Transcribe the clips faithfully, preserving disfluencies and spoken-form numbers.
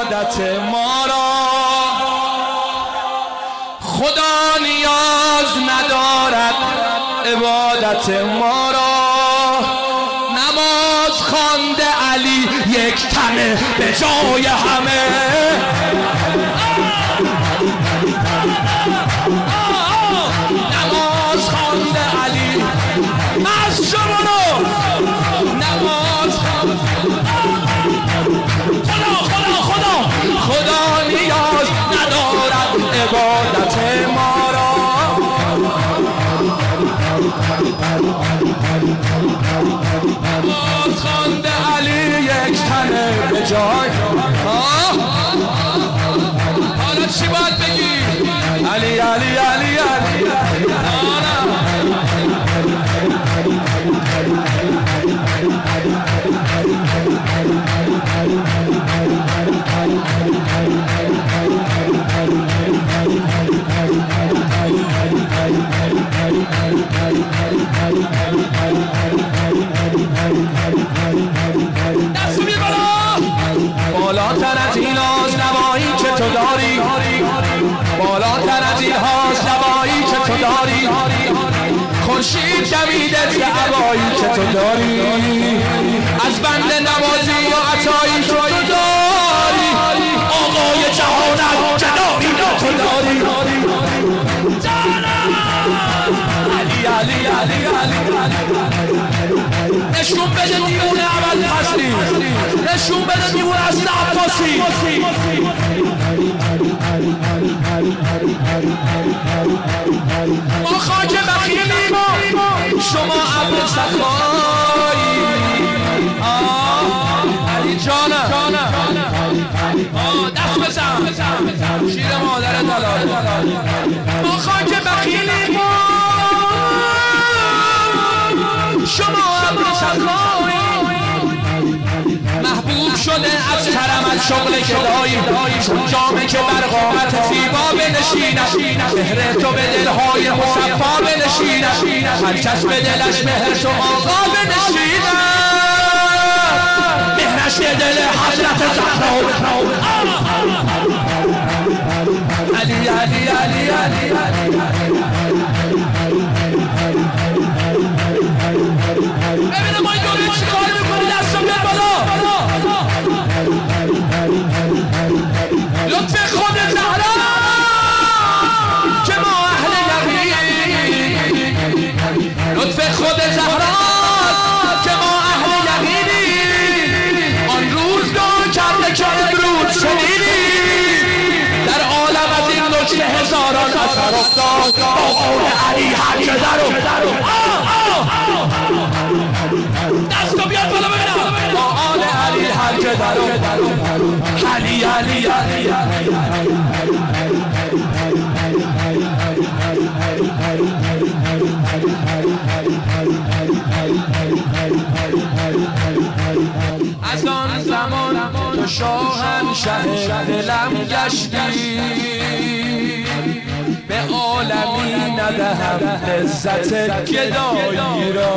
عبادت ما را. خدا نیاز ندارد عبادت ما را. نماز خوانده علی یک تنه به جای همه. نماز خوانده علی از شما رو. نماز خدا خدا خدا خدا نیاز ندارد عبادت ما را. نماز خوانده علی یک تنه به جای. حالا چی باید بگی؟ علی علی علی علی دست بی بالا. بالاتر از این آزنوایی که تو داری، بالاتر از این آزنوایی که تو داری، خورشید دمیده ز عبایی که تو داری، از بنده نوازی و عطایی که تو داری، آقای جهانت جدایی که تو داری. علی علی علی علی نشون بده دیوونه اول فصلی، نشون بده دیوونه اصل عباسی. ما خاک بخیلیم شما ابر سخایی. علی جانم دست بزن شیر مادر دلال. ما خاک بخیلیم شما ابر سخایی. محبوب شده از کرمت شغل گدایی، چون جامه که بر قامت زیبا بنشیند، مهر تو به دلهای مصفا بنشیند، هر کس به دلش مهر تو آقا بنشیند، مهرش به دل حضرت زهرا. علی علی علی علی ببینم ما این دوره چی کار میکنی. دست رو بیار بالا. لطف خود زهرا که ما اهل یقین، لطف خود زهرا که ما اهل یقینی، آن روز دور کرده که امروز شنیدی، در عالم از این نکته هزاران اثر افتاد، با قول علی هر که در افتاد. دست رو بیاد بالا ببینم. با آل علی هر که در افتاد. علی علی علی از آن زمان تو شاهنشه دلم گشتی، به عالمی ندهم لذت گدایی را.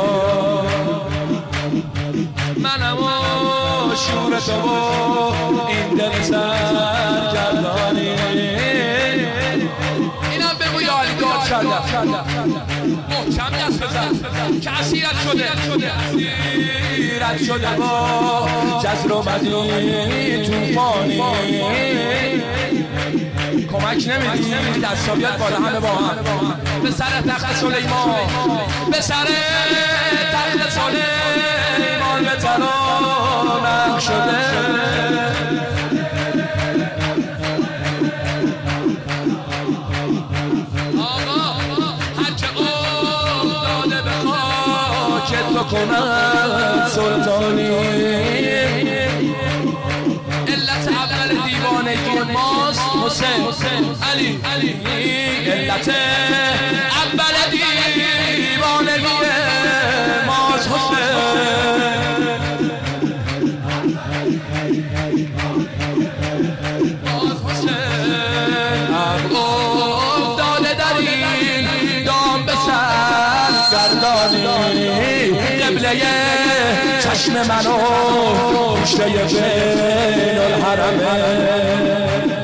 منم و شور تو و این دل سرگردانی. اینم بگو یا علی داد کردم محکم دست بزن که اسیرت شده، اسیرت شده با جزر و مدی توفانی. کمک نمیدی دستا بیاد بالا همه با هم. به سر تخت سلیمان، به سر تخت سلیمان به ترانم شده. آقا هرچه افتاده به خاک تو کند سلطانی. علت اول دیوانگی ماست حسین علی، علت اول دیوانگی ماست حسین. ماست حسین افتاده در این دام به سر گردانی. قبله چشم منو گوشه بین الحرمه